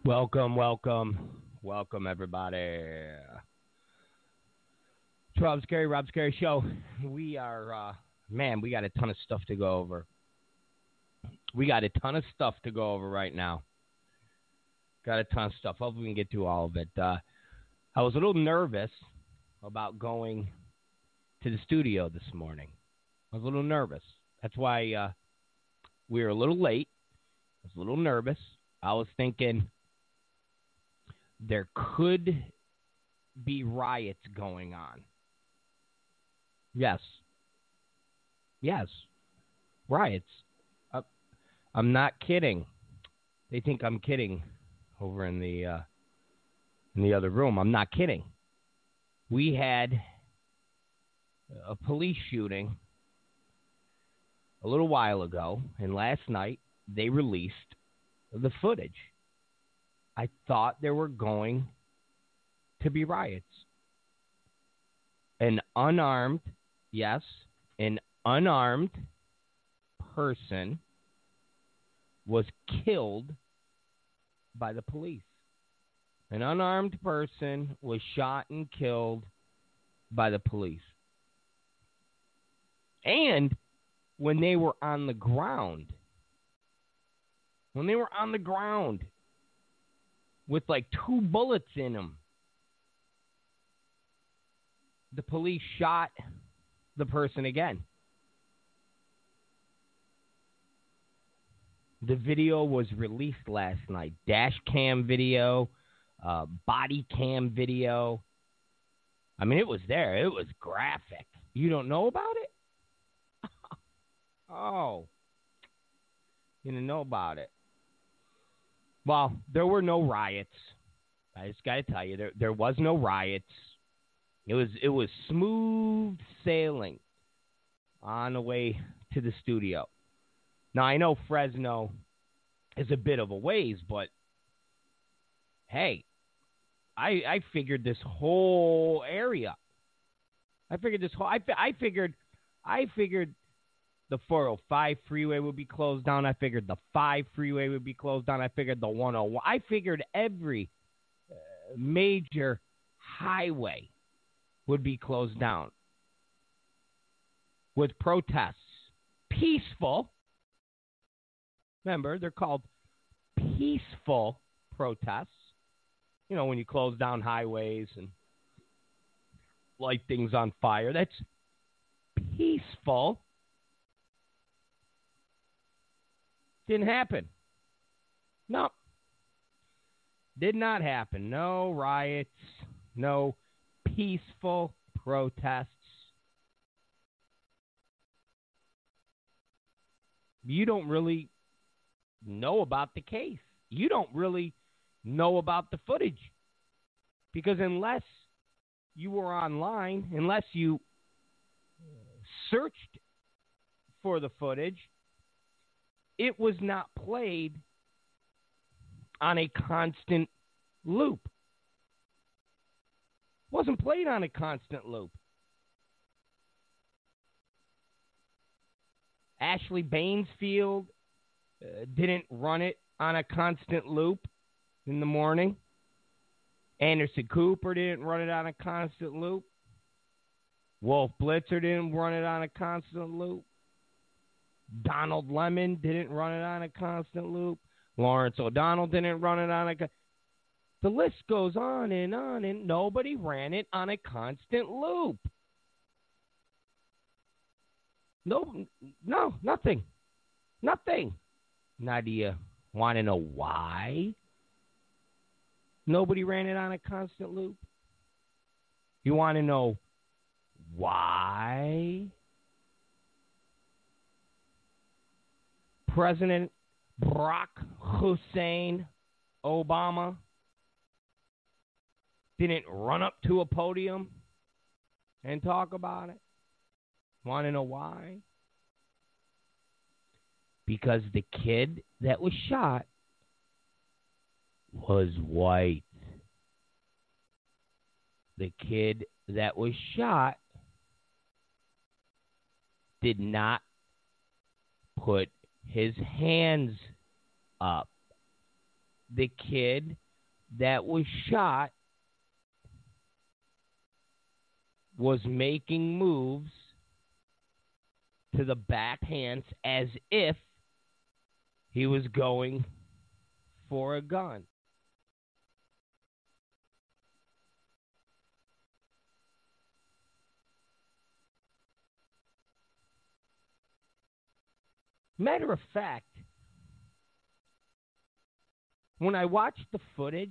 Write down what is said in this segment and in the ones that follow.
Welcome, everybody. It's Rob Scary Show. We are, we got a ton of stuff to go over. Right now. Got a ton of stuff. Hopefully we can get through all of it. I was a little nervous about going to the studio this morning. I was a little nervous. That's why we were a little late. I was a little nervous. I was thinking there could be riots going on. Yes, riots. I'm not kidding. They think I'm kidding over in the other room. I'm not kidding. We had a police shooting a little while ago, and last night they released the footage. I thought there were going to be riots. An unarmed person was killed by the police. An unarmed person was shot and killed by the police. And when they were on the ground, with like 2 bullets in them, the police shot the person again. The video was released last night. Dash cam video, body cam video. I mean, it was there. It was graphic. You don't know about it? Oh. You didn't know about it. Well, there were no riots. I just got to tell you, there was no riots. It was smooth sailing on the way to the studio. Now, I know Fresno is a bit of a ways, but hey, I figured this whole area. I figured the 405 freeway would be closed down. I figured the 5 freeway would be closed down. I figured the 101. I figured every major highway would be closed down with protests. Peaceful. Remember, they're called peaceful protests. You know, when you close down highways and light things on fire, that's peaceful. Didn't happen. No. Did not happen. No riots. No peaceful protests. You don't really know about the case. You don't really know about the footage. Because unless you were online, unless you searched for the footage, it was not played on a constant loop. Wasn't played on a constant loop. Ashley Bainsfield didn't run it on a constant loop in the morning. Anderson Cooper didn't run it on a constant loop. Wolf Blitzer didn't run it on a constant loop. Donald Lemon didn't run it on a constant loop. Lawrence O'Donnell didn't run it on a The list goes on, and nobody ran it on a constant loop. No, nothing. Now, do you want to know why nobody ran it on a constant loop? You want to know why President Barack Hussein Obama didn't run up to a podium and talk about it? Want to know why? Because the kid that was shot was white. The kid that was shot did not put his hands up. the kid that was shot was making moves to the back hands as if he was going for a gun. Matter of fact, when I watched the footage,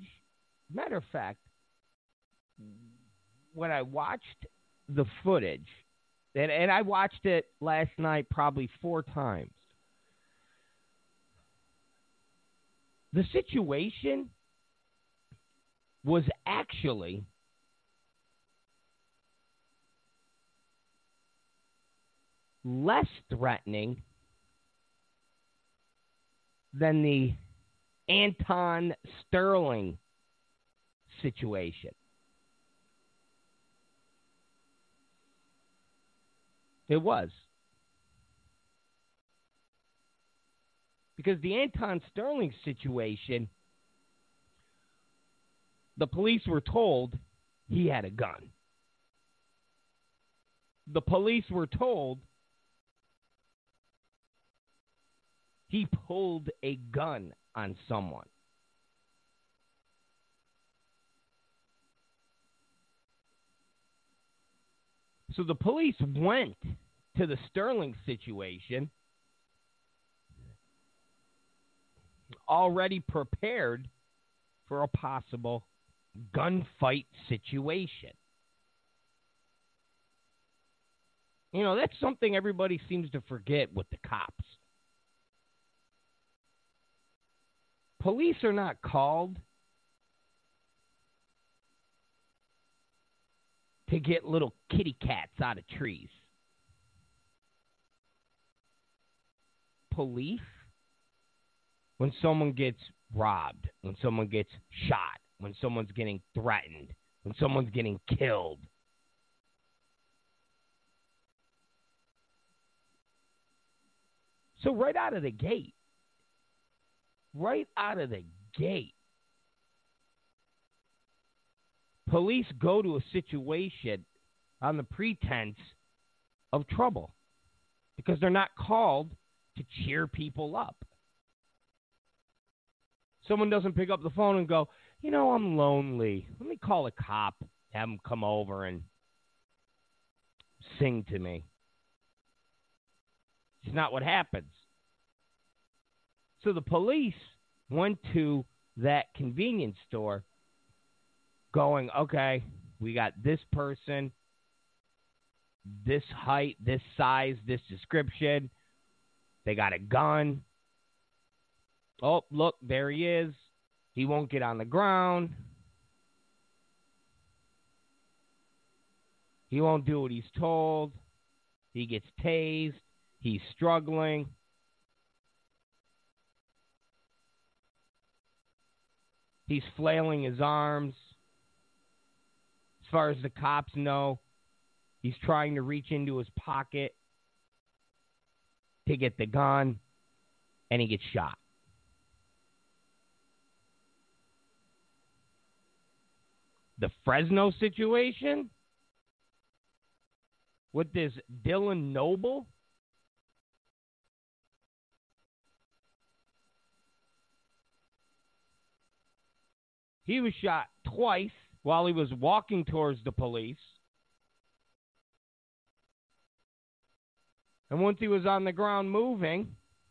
and I watched it last night probably 4 times, the situation was actually less threatening than the Anton Sterling situation. It was. Because the Anton Sterling situation, the police were told he had a gun. The police were told he pulled a gun on someone. So the police went to the Sterling situation already prepared for a possible gunfight situation. You know, that's something everybody seems to forget with the cops. Police are not called to get little kitty cats out of trees. Police, when someone gets robbed, when someone gets shot, when someone's getting threatened, when someone's getting killed. So right out of the gate, police go to a situation on the pretense of trouble because they're not called to cheer people up. Someone doesn't pick up the phone and go, you know, I'm lonely. Let me call a cop, have him come over and sing to me. It's not what happens. So the police went to that convenience store going, okay, we got this person, this height, this size, this description. They got a gun. Oh, look, there he is. He won't get on the ground. He won't do what he's told. He gets tased. He's struggling. He's flailing his arms. As far as the cops know, he's trying to reach into his pocket to get the gun, and he gets shot. The Fresno situation with this Dylan Noble, he was shot twice while he was walking towards the police. And once he was on the ground moving,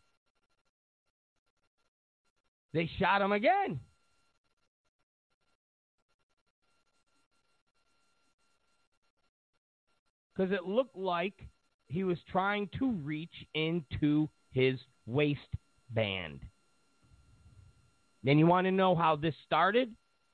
they shot him again. Because it looked like he was trying to reach into his waistband. And you want to know how this started?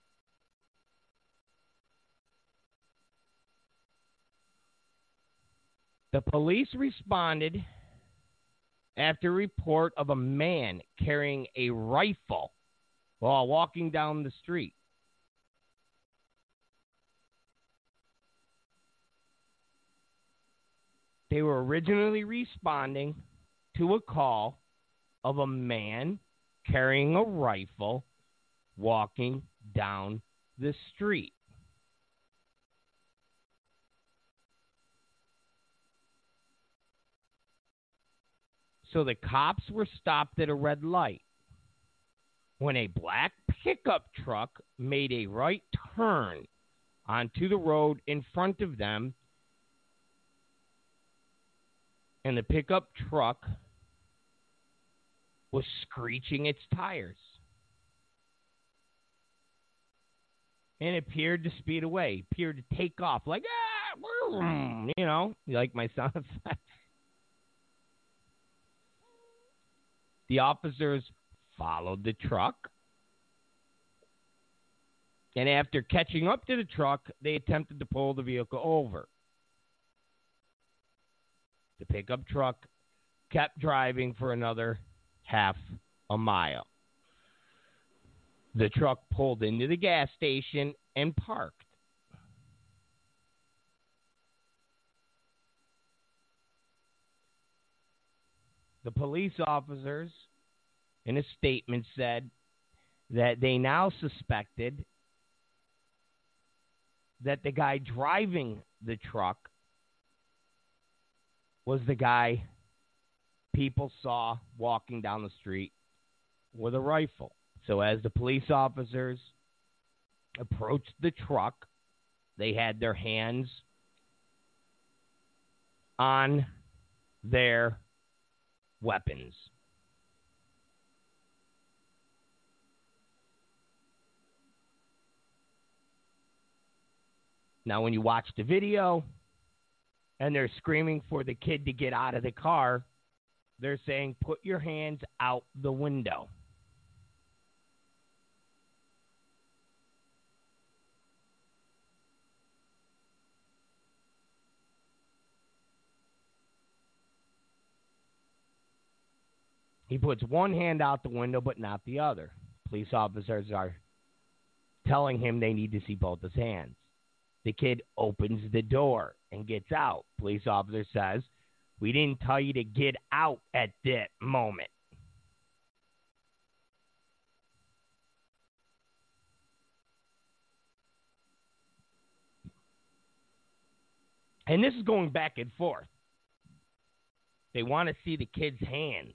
The police responded after a report of a man carrying a rifle while walking down the street. They were originally responding to a call of a man carrying a rifle walking down the street. So the cops were stopped at a red light when a black pickup truck made a right turn onto the road in front of them, and the pickup truck was screeching its tires and appeared to speed away, appeared to take off like, like my sound effects. The officers followed the truck, and after catching up to the truck, they attempted to pull the vehicle over. The pickup truck kept driving for another half a mile. The truck pulled into the gas station and parked. The police officers, in a statement, said that they now suspected that the guy driving the truck was the guy people saw walking down the street with a rifle. So as the police officers approached the truck, they had their hands on their weapons. Now, when you watch the video and they're screaming for the kid to get out of the car, they're saying, put your hands out the window. He puts one hand out the window, but not the other. Police officers are telling him they need to see both his hands. The kid opens the door and gets out. Police officer says, we didn't tell you to get out at that moment. And this is going back and forth. They want to see the kid's hands.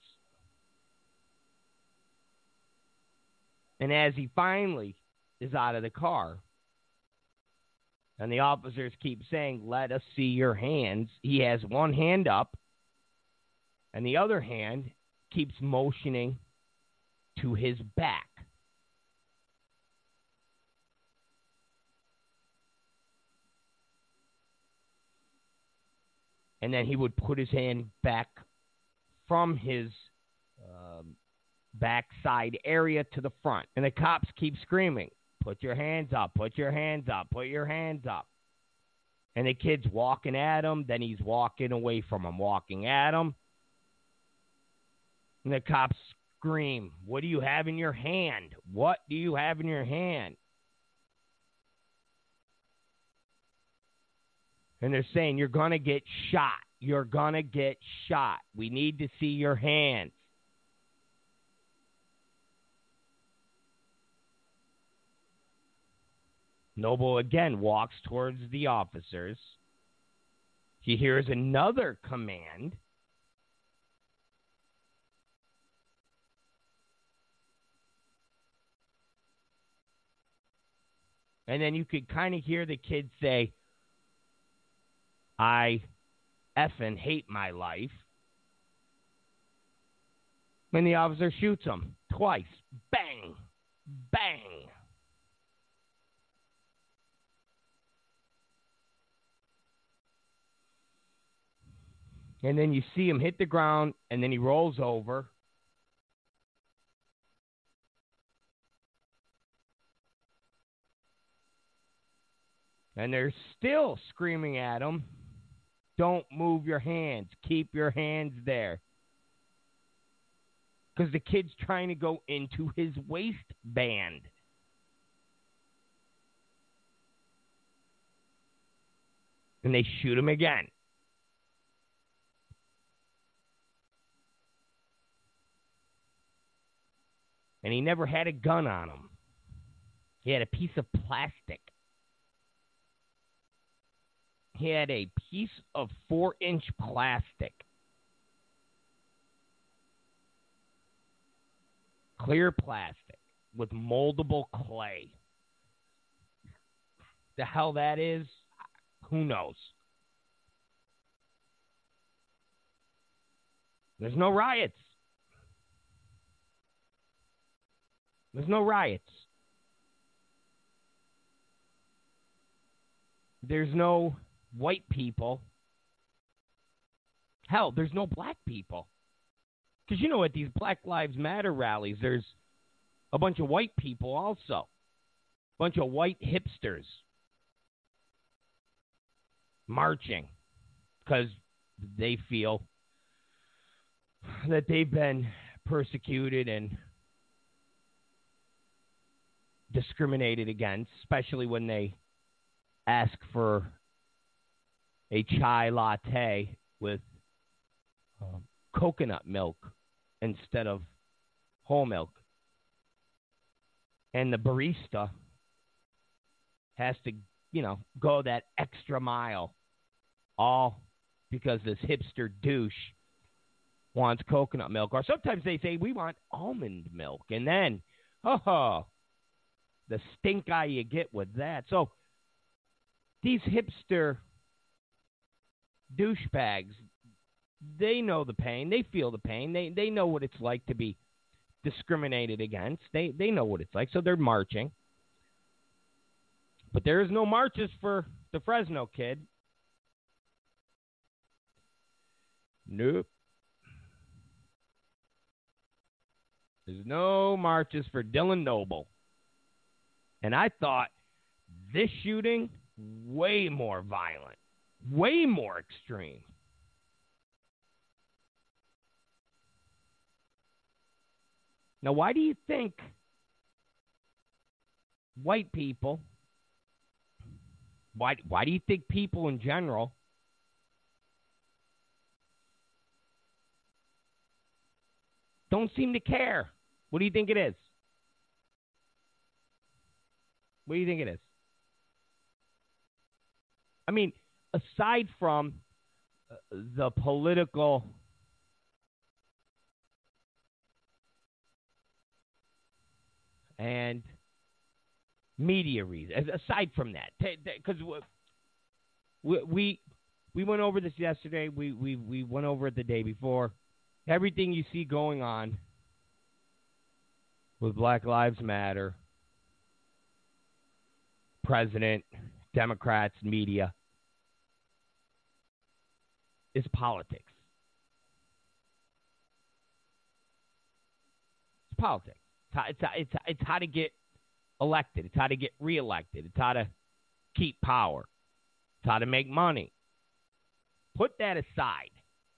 And as he finally is out of the car, and the officers keep saying, let us see your hands, he has one hand up, and the other hand keeps motioning to his back. And then he would put his hand back from his backside area to the front. And the cops keep screaming, put your hands up, put your hands up, put your hands up. And the kid's walking at him, then he's walking away from him, walking at him. And the cops scream, what do you have in your hand? What do you have in your hand? And they're saying, you're going to get shot. You're going to get shot. We need to see your hands. Noble again walks towards the officers. He hears another command. And then you could kind of hear the kid say, I effing hate my life. And the officer shoots him twice. Bang! Bang! And then you see him hit the ground, and then he rolls over. And they're still screaming at him, don't move your hands. Keep your hands there. Because the kid's trying to go into his waistband. And they shoot him again. And he never had a gun on him. He had a piece of plastic. He had a piece of 4-inch plastic. Clear plastic with moldable clay. The hell that is, who knows? There's no riots. There's no riots. There's no white people. Hell, there's no black people. Because you know, at these Black Lives Matter rallies, there's a bunch of white people also. A bunch of white hipsters marching because they feel that they've been persecuted and discriminated against, especially when they ask for a chai latte with coconut milk instead of whole milk. And the barista has to, go that extra mile, all because this hipster douche wants coconut milk. Or sometimes they say, we want almond milk. And then, the stink eye you get with that. So these hipster douchebags, they know the pain. They feel the pain. They know what it's like to be discriminated against. They know what it's like. So they're marching. But there is no marches for the Fresno kid. Nope. There's no marches for Dylan Noble. And I thought this shooting, way more violent, way more extreme. Now, why do you think white people, why do you think people in general don't seem to care? What do you think it is? What do you think it is? I mean, aside from the political and media reasons, aside from that, because we went over this yesterday, we went over it the day before. Everything you see going on with Black Lives Matter, president, Democrats, media, is politics. It's politics. It's how to get elected. It's how to get reelected. It's how to keep power. It's how to make money. Put that aside.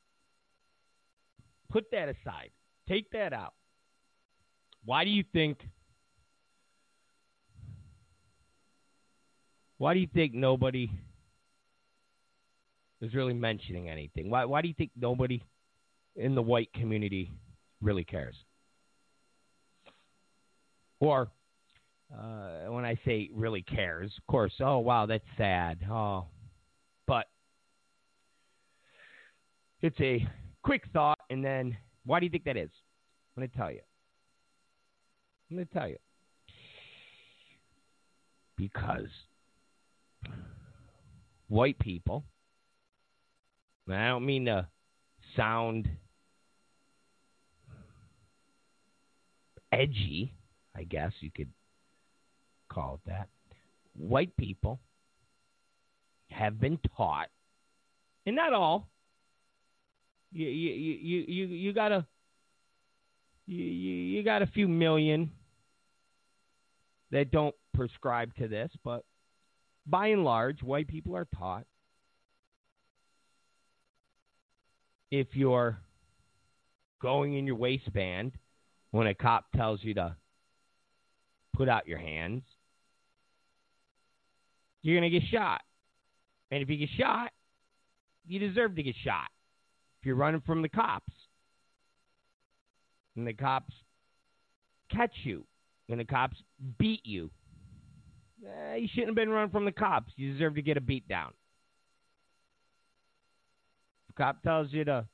Put that aside. Take that out. Why do you think nobody is really mentioning anything? Why do you think nobody in the white community really cares? Or when I say really cares, of course, oh, wow, that's sad. Oh, but it's a quick thought, and then why do you think that is? I'm going to tell you. Because white people, and I don't mean to sound edgy, I guess you could call it that. White people have been taught, and not all. You got a few million that don't prescribe to this, but by and large, white people are taught if you're going in your waistband when a cop tells you to put out your hands, you're going to get shot. And if you get shot, you deserve to get shot. If you're running from the cops, and the cops catch you, and the cops beat you, You shouldn't have been running from the cops. You deserve to get a beat down. If the cop tells you to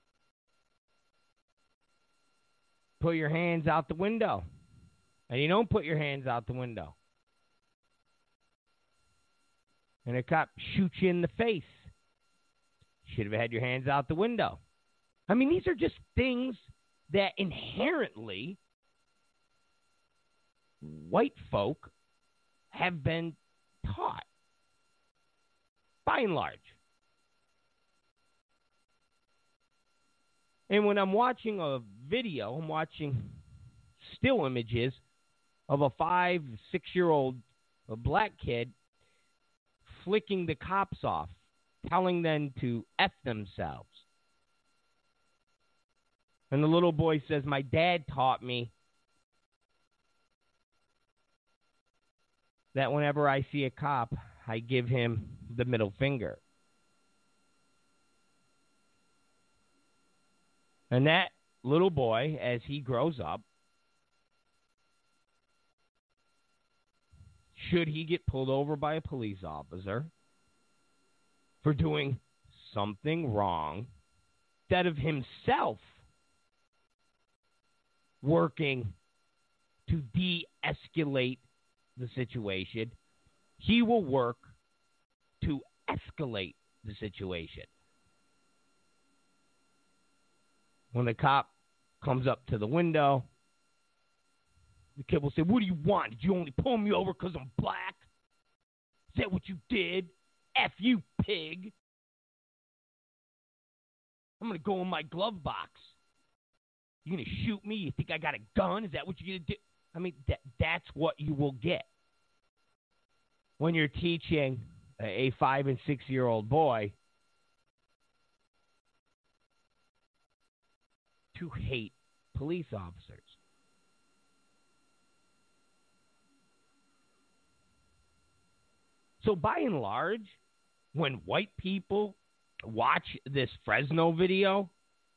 put your hands out the window, and you don't put your hands out the window, and a cop shoots you in the face, you should have had your hands out the window. I mean, these are just things that inherently white folk have been taught, by and large. And when I'm watching a video, I'm watching still images of a 5, 6-year-old black kid flicking the cops off, telling them to F themselves. And the little boy says, my dad taught me that whenever I see a cop, I give him the middle finger. And that little boy, as he grows up, should he get pulled over by a police officer for doing something wrong, instead of himself working to de-escalate the situation, he will work to escalate the situation. When the cop comes up to the window, the kid will say, what do you want? Did you only pull me over because I'm black? Is that what you did? F you, pig. I'm going to go in my glove box. You going to shoot me? You think I got a gun? Is that what you're going to do? I mean, that's what you will get when you're teaching a 5- and 6-year-old boy to hate police officers. So by and large, when white people watch this Fresno video,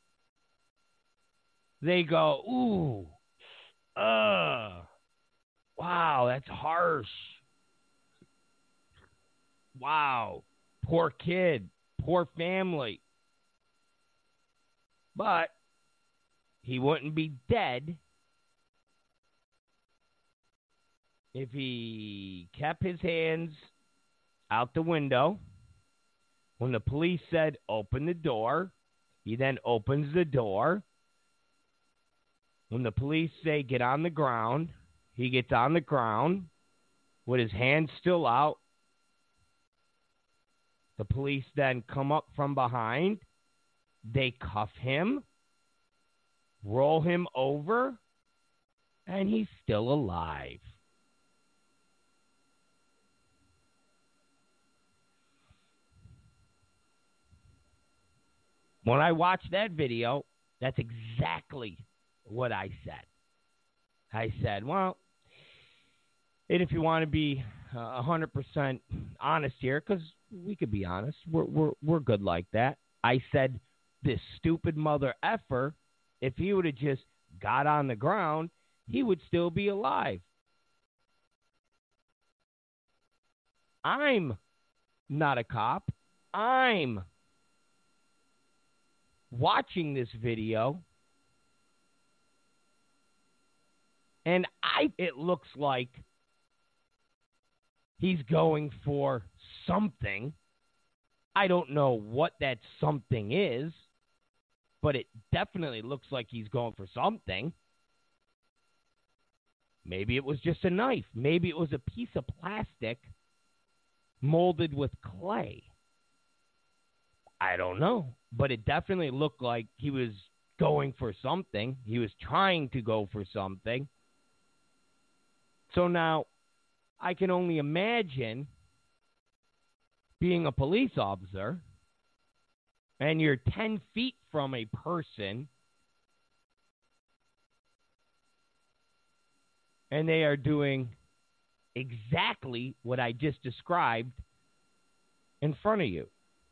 they go, ooh, wow, that's harsh. Wow, poor kid, poor family. But he wouldn't be dead if he kept his hands out the window. When the police said, open the door, he then opens the door. When the police say, get on the ground, he gets on the ground with his hands still out. The police then come up from behind. They cuff him, roll him over, and he's still alive. When I watched that video, that's exactly what I said. I said, well, and if you want to be 100% honest here, because we could be honest, we're good like that. I said, this stupid mother effer, if he would have just got on the ground, he would still be alive. I'm not a cop. I'm watching this video, and it looks like he's going for something. I don't know what that something is, but it definitely looks like he's going for something. Maybe it was just a knife. Maybe it was a piece of plastic molded with clay. I don't know, but it definitely looked like he was going for something. He was trying to go for something. So now I can only imagine being a police officer and you're 10 feet from a person and they are doing exactly what I just described in front of you.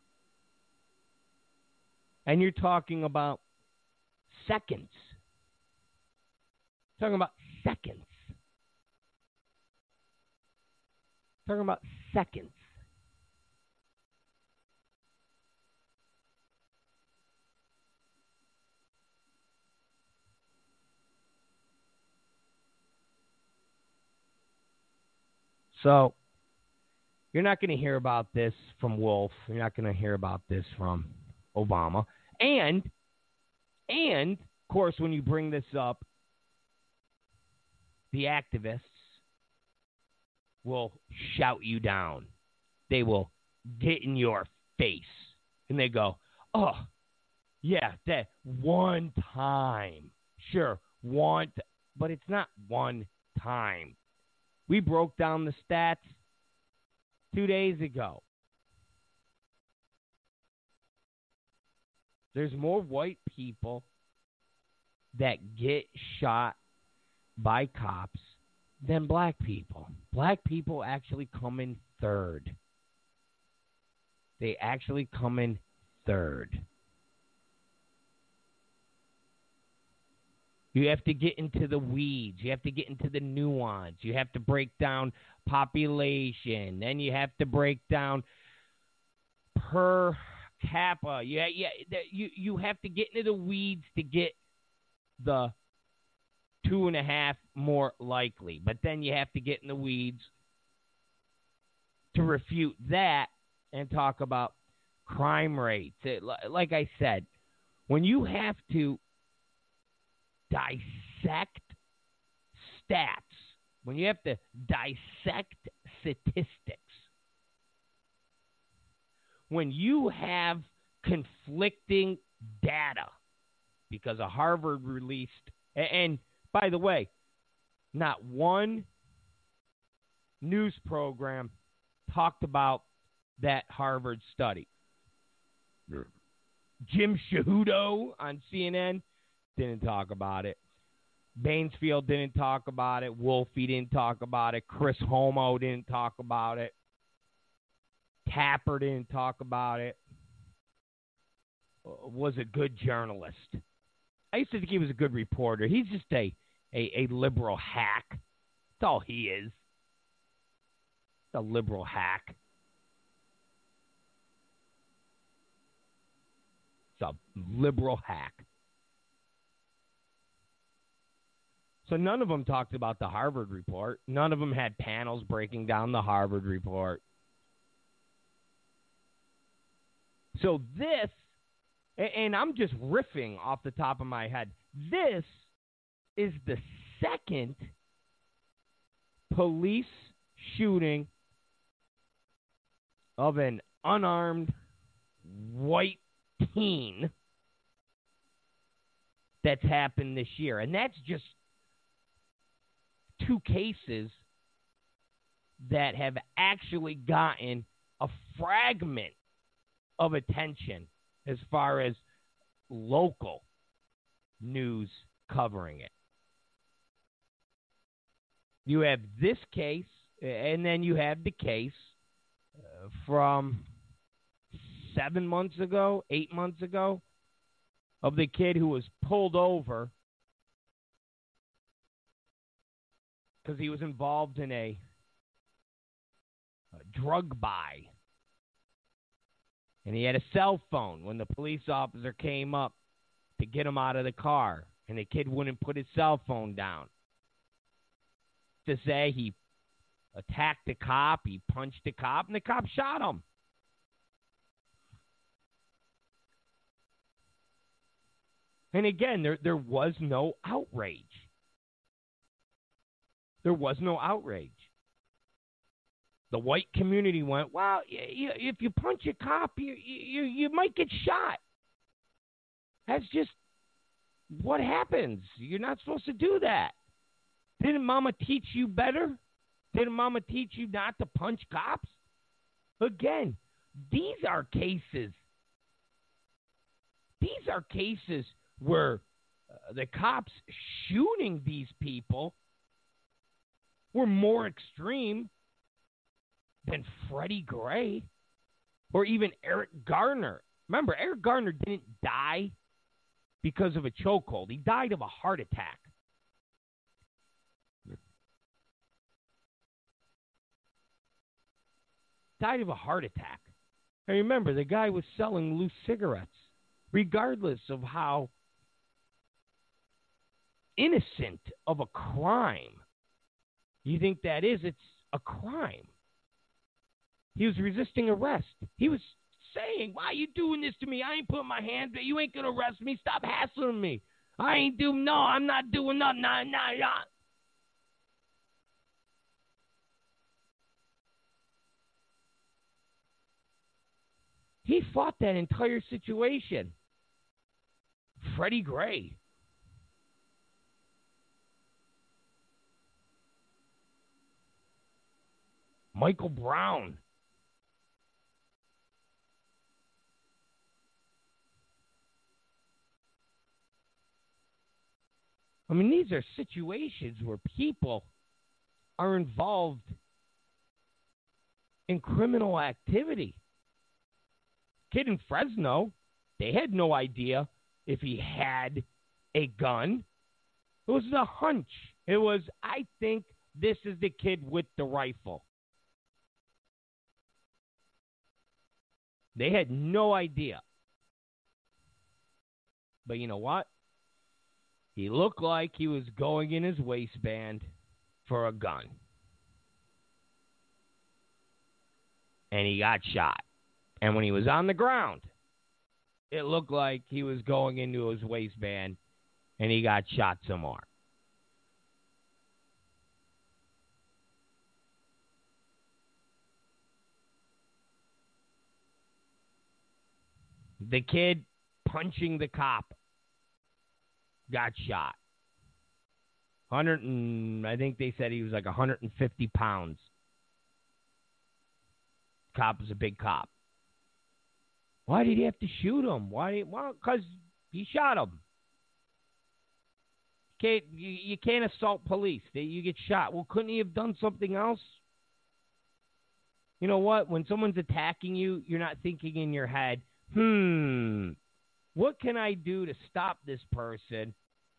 And you're talking about seconds. Talking about seconds. Talking about seconds. So, you're not going to hear about this from Wolf. You're not going to hear about this from Obama. And, of course, when you bring this up, the activists will shout you down. They will get in your face. And they go, oh, yeah, that one time. Sure, but it's not one time. We broke down the stats 2 days ago. There's more white people that get shot by cops than black people. Black people actually come in third. They actually come in third. You have to get into the weeds. You have to get into the nuance. You have to break down population. Then you have to break down per capita. You have to get into the weeds to get the 2.5 more likely. But then you have to get in the weeds to refute that and talk about crime rates. Like I said, when you have to dissect stats, when you have to dissect statistics, when you have conflicting data, because a Harvard released, and by the way, not one news program talked about that Harvard study. Jim Cejudo on CNN didn't talk about it. Bainsfield didn't talk about it. Wolfie didn't talk about it. Chris Homo didn't talk about it. Tapper didn't talk about it. Was a good journalist. I used to think he was a good reporter. He's just a liberal hack. That's all he is. A liberal hack. It's a liberal hack. So none of them talked about the Harvard report. None of them had panels breaking down the Harvard report. So this, and I'm just riffing off the top of my head, this is the second police shooting of an unarmed white teen that's happened this year. And that's just 2 cases that have actually gotten a fragment of attention as far as local news covering it. You have this case, and then you have the case from 7 months ago, 8 months ago, of the kid who was pulled over because he was involved in a drug buy. And he had a cell phone when the police officer came up to get him out of the car. And the kid wouldn't put his cell phone down. To say he attacked the cop, he punched the cop, and the cop shot him. And again, there was no outrage. There was no outrage. The white community went, well, if you punch a cop, you might get shot. That's just what happens. You're not supposed to do that. Didn't Mama teach you better? Didn't Mama teach you not to punch cops? Again, these are cases. These are cases where the cops shooting these people were more extreme than Freddie Gray or even Eric Garner. Remember, Eric Garner didn't die because of a chokehold. He died of a heart attack. died of a heart attack. And remember, the guy was selling loose cigarettes, regardless of how innocent of a crime you think that is. It's a crime. He was resisting arrest. He was saying, why are you doing this to me? I ain't putting my hands, you ain't going to arrest me. Stop hassling me. I'm not doing nothing. Nah. He fought that entire situation. Freddie Gray. Michael Brown. I mean, these are situations where people are involved in criminal activity. Kid in Fresno, they had no idea if he had a gun. It was a hunch. It was, I think this is the kid with the rifle. They had no idea. But you know what? He looked like he was going in his waistband for a gun. And he got shot. And when he was on the ground, it looked like he was going into his waistband and he got shot some more. The kid punching the cop got shot. I think they said he was like 150 pounds. Cop is a big cop. Why did he have to shoot him? Well, because he shot him. You can't assault police. You get shot. Well, couldn't he have done something else? You know what? When someone's attacking you, you're not thinking in your head, what can I do to stop this person?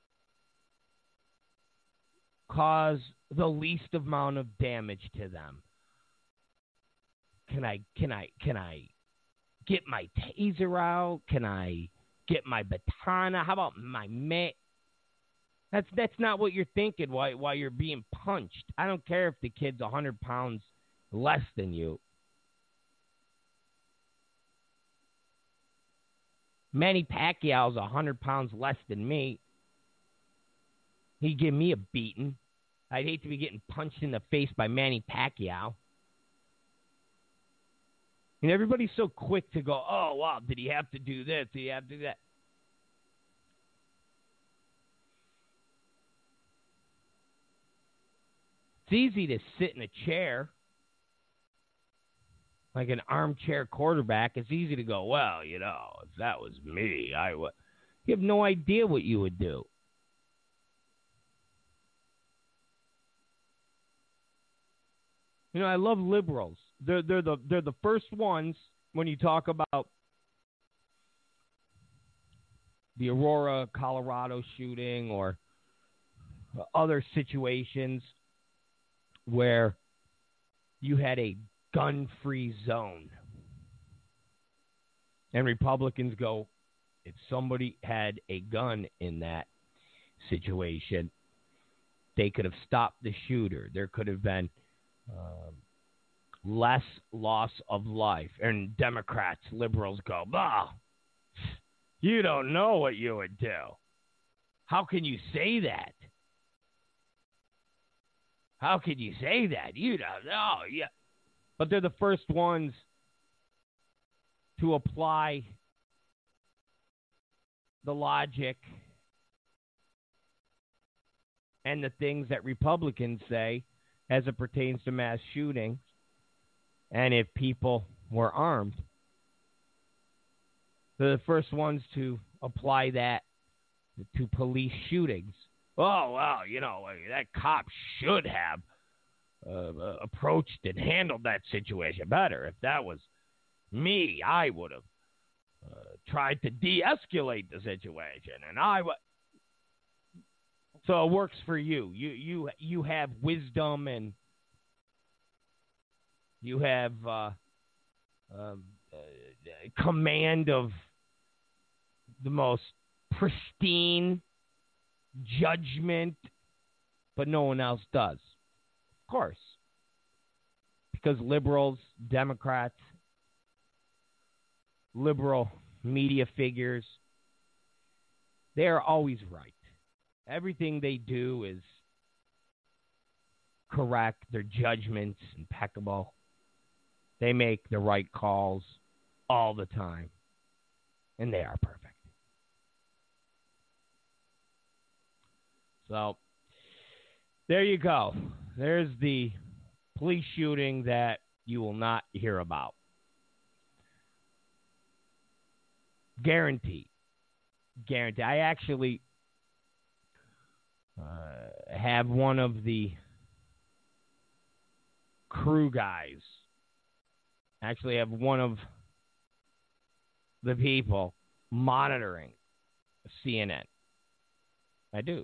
Cause the least amount of damage to them. Can I get my taser out? Can I get my baton out? How about my mitt? That's not what you're thinking while you're being punched. I don't care if the kid's 100 pounds less than you. Manny Pacquiao's 100 pounds less than me. He'd give me a beating. I'd hate to be getting punched in the face by Manny Pacquiao. And everybody's so quick to go, oh, wow, did he have to do this? Did he have to do that? It's easy to sit in a chair, like an armchair quarterback. It's easy to go, well, if that was me, I would. You have no idea what you would do. I love liberals. They're the first ones when you talk about the Aurora, Colorado shooting or other situations where you had a gun-free zone. And Republicans go, if somebody had a gun in that situation, they could have stopped the shooter. There could have been less loss of life. And Democrats, liberals go, you don't know what you would do. How can you say that? How can you say that? You don't know. Yeah. But they're the first ones to apply the logic and the things that Republicans say as it pertains to mass shootings and if people were armed. They're the first ones to apply that to police shootings. Oh, well, that cop should have approached and handled that situation better. If that was me, I would have tried to de-escalate the situation. And so it works for you. You have wisdom and you have command of the most pristine judgment, but no one else does. Of course. Because liberals, Democrats, liberal media figures, they are always right. Everything they do is correct. Their judgment's impeccable. They make the right calls all the time. And they are perfect. So, there you go. There's the police shooting that you will not hear about. Guaranteed. I actually have one of the crew guys. Actually have one of the people monitoring CNN. I do.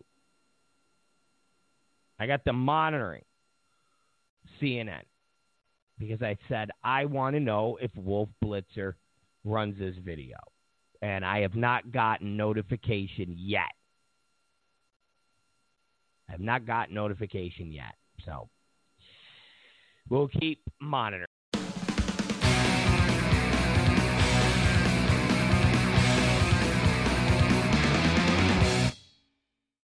I got them monitoring CNN because I said, I want to know if Wolf Blitzer runs this video. And I have not gotten notification yet. So we'll keep monitoring.